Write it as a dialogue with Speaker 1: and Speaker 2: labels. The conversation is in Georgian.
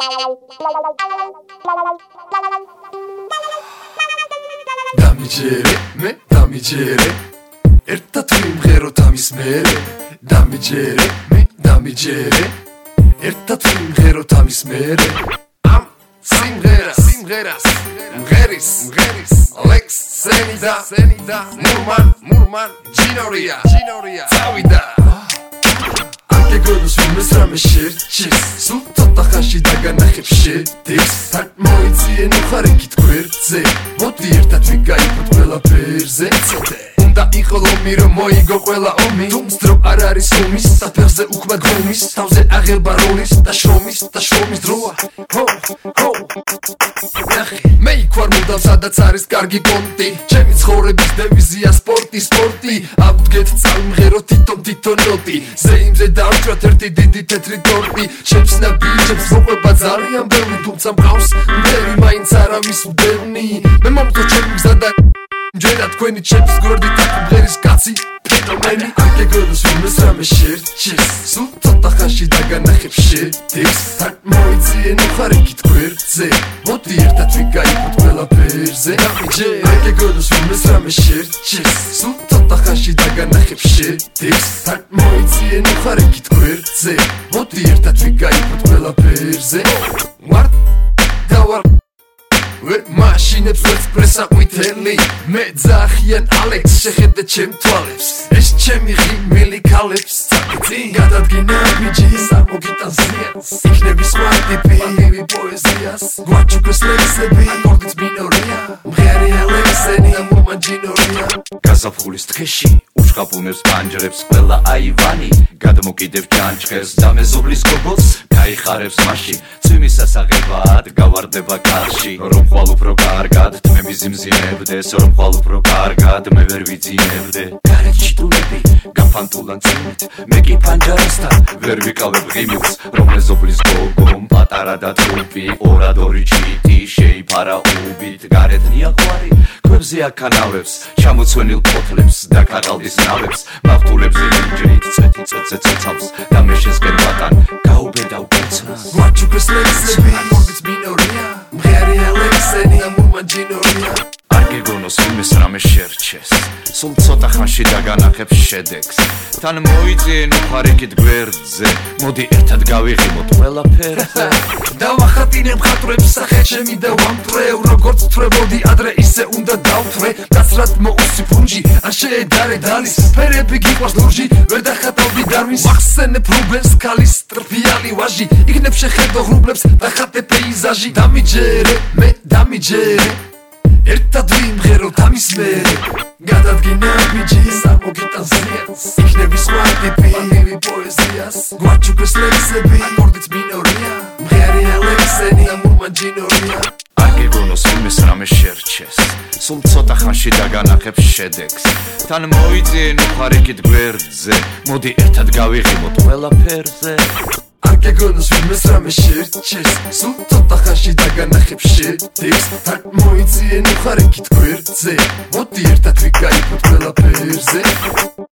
Speaker 1: დამიჯერე მე დამიჯერე ერთად ვიმღეროთ ამის მერე დამიჯერე მე დამიჯერე ერთად ვიმღეროთ ამის მერე ამ სიმღერას მღერის ლექს სენიდა მურმან ჯინორია წავიდა გეგონოს ვინმეს რამე შერჩეს სულ ცოტა ხანში დაგანახებ შედეგს თან მოიწიე ნუხარეკით გვერდზე მოდი ერთად ვიგაიფოთ ყველაფერზე ცოტე უნდა იყო ლომი რომ მოიგო ყველა ომი თუმცა დრო არ არის ომის საფერზე უქმად გომის თავზე აღება როლის და შრომის დროა ჰო მე იქ ვარ მუდამ სადაც არის კარგი კონტი ჩემი ცხოვრების დევიზია სპორტი ავდგეთ წავიმღერო თვითონ ნოტი ზეიმზე დავჭრათ ერთი დიდი თეთრი ტორტი ჩემს ნაბიჯებს მოყვება ძალიან ბევრი თუმცა მყავს მდევრი მაინც არავის მდევნი მე მომწო ჩემი გზა და მჯერა თქვენი ჩემს გვერდით აქ მღერის კაცი ფენომენი არ გეგონოს ვინმეს რამე შერჩეს სულ ცოტა ხანში დაგანახებ შედეგს თან მოიწიე ნუხარეკით გვერდზე მოდი ერთად ვიგაიფოთ ყველაფერზე არ გეგონოს ვინმეს რამე შერჩეს სულ ცოტა ხანში დაგანახებ შედეგს თან მოიწიე ნუხარეკით გვერდზე მოდი ერთად ვიგაიფოთ ყველაფერზე ვარ დავარ მაშინებს ვერც პრესა ყვითელი მე ძახიან ალექს შეხედე ჩემ თვალებს ეს ჩემი ღიმილი ქალებს წაკეთინ გადადგინა ბიჯი სამოგიტანს ზიანს იქნები სხვა ტიპი პატივი პოეზიას გვაჩუქეს ლექსები აკორდიც მინორია მღერია ლექსენი ამურმან ჯინორია გაზაფხულის თხეში უშხაპუნებს პანჯრებს ყველა აივანი გადმოკიდებ ჯანჭყერს და მეზობლის გოგოს გაიხარებს მასში წვიმის სასაღებად გავარდება კარში რომ ხვალ უფრო კარგად თმები ზიმზიმებდეს რომ ხვალ უფრო კარგად მე ვერ ვიძინებდე გარეთში ტუნები გაფანტულან წვიმით მე კი პანჯარასთან ვერ ვიკავებ ღიმილს რომ მეზობლის გოგომ პატარა და ტრუმპი ორადორი ჩიტი შეიფარა უბით გარეთ ნიაღვარი ქვებზე აკანავებს ჩამოცვენილ ფოთლებს და ქაღალდის ნავებს მავთულებზე მინჯრით წეწეწე ცოცავს და მე შესკენ ბატან გაუბედა უკაცრა გვაჩუქეს ლექსები აკორდიც მინორია მღერია ლექსენი ამურმან ჯინორია არ გეგონოს ვინმეს რამე შერჩეს სულ ცოტა ხანში დაგანახებ შედეგს თან მოიწიე ნუხარეკით გვერდზე მოდი ერთად გავიღიმოთ ყველაფერზე დავახატინე მხატვრებს სახე ჩემი და ვამტვრევ როგორც თვრებოდი ადრე ისე უნდა დავთვრე გასრად მოუსი ფუნჯი არ შეედარე დალის ფერები გიყვარს ლურჯი ვერ დახატავდი დარვინს ვახსენებ რუბენს ქალის ტრფიალი ვაჟი იქნებ შეხედო ღრუბლებს დახატე პეიზაჟი დამიჯერე მე დამიჯერე ერთად ვიმღეროთ ამის მერე გადადგინა ბიჯი სამოგიტანს ზიანს იქნები სხვა ტიპი პატივი პოეზიას გვაჩუქეს ლექსები აკორდიც მინორია მღერია ლექსენი ამურმან ჯინორია არ გეგონოს ვინმეს რამე შერჩეს სულ ცოტა ხანში დაგანახებ შედეგს თან მოიწიე ნუხარეკით გვერდზე მოდი ერთად გავიღიმოთ ყველაფერზე არ გეგონოს ვინმეს რამე შერჩეს სულ ცოტა ხანში დაგანახებ შედეგს თან მოიწიე ნუხარეკით გვერდზე მოდი ერთად ვიგაიფოთ ყველაფერზე